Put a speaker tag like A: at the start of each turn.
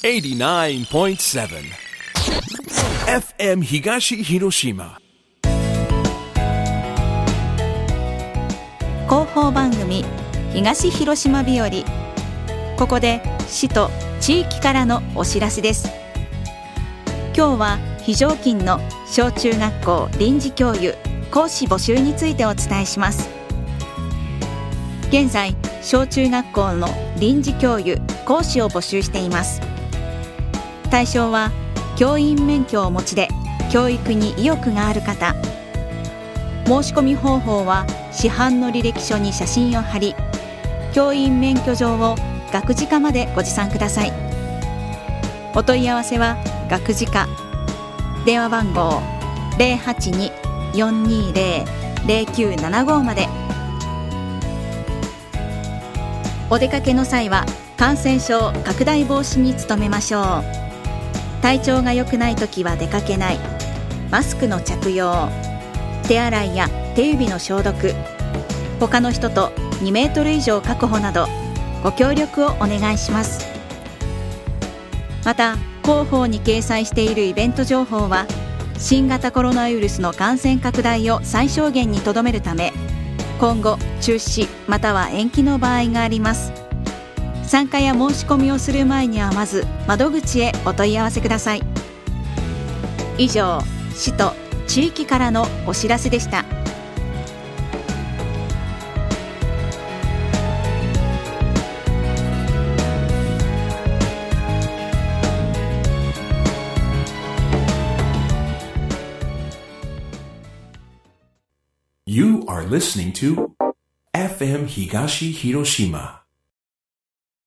A: 89.7 FM 東広島
B: 広報番組東広島日和。ここで市と地域からのお知らせです。今日は非常勤の小中学校臨時教諭講師募集についてお伝えします。現在小中学校の臨時教諭講師を募集しています。対象は教員免許をお持ちで教育に意欲がある方。申し込み方法は市販の履歴書に写真を貼り、教員免許状を学時課までご持参ください。お問い合わせは学時課、電話番号 082-420-0975 まで。お出かけの際は感染症拡大防止に努めましょう。体調が良くないときは出かけない、マスクの着用、手洗いや手指の消毒、他の人と2メートル以上確保などご協力をお願いします。また広報に掲載しているイベント情報は新型コロナウイルスの感染拡大を最小限にとどめるため、今後中止または延期の場合があります。参加や申し込みをする前にはまず窓口へお問い合わせください。以上、市と地域からのお知らせでした。
A: You are listening to FM 東広島